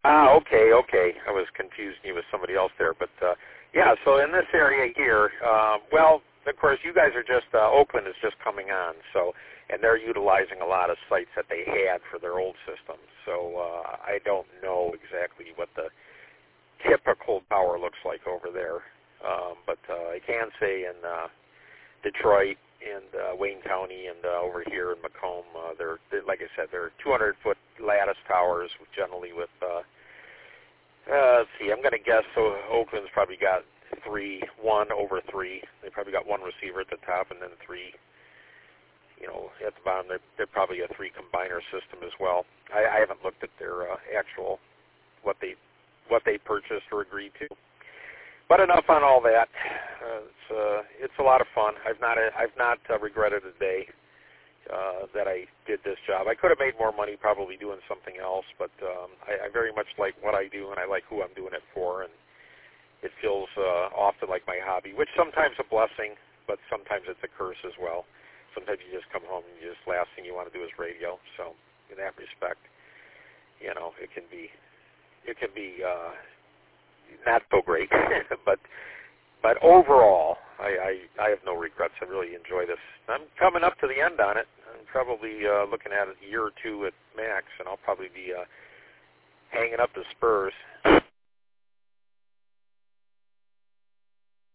Okay. I was confused you with somebody else there. But, yeah, so in this area here, well, of course, you guys are just, Oakland is just coming on, so, and they're utilizing a lot of sites that they had for their old systems. So I don't know exactly what the typical power looks like over there. But I can say in Detroit and Wayne County and over here in Macomb, they're like I said, they're 200-foot lattice towers, generally with, let's see, I'm going to guess so Oakland's probably got 1 over 3. They probably got 1 receiver at the top and then 3, at the bottom. They're probably a 3 combiner system as well. I haven't looked at their actual, what they purchased or agreed to. But enough on all that. It's a lot of fun. I've not regretted a day that I did this job. I could have made more money probably doing something else, but I very much like what I do, and I like who I'm doing it for, and it feels often like my hobby, which sometimes a blessing, but sometimes it's a curse as well. Sometimes you just come home and last thing you want to do is radio. So in that respect, it can be not so great, but overall, I have no regrets. I really enjoy this. I'm coming up to the end on it. I'm probably looking at a year or two at max, and I'll probably be hanging up the spurs.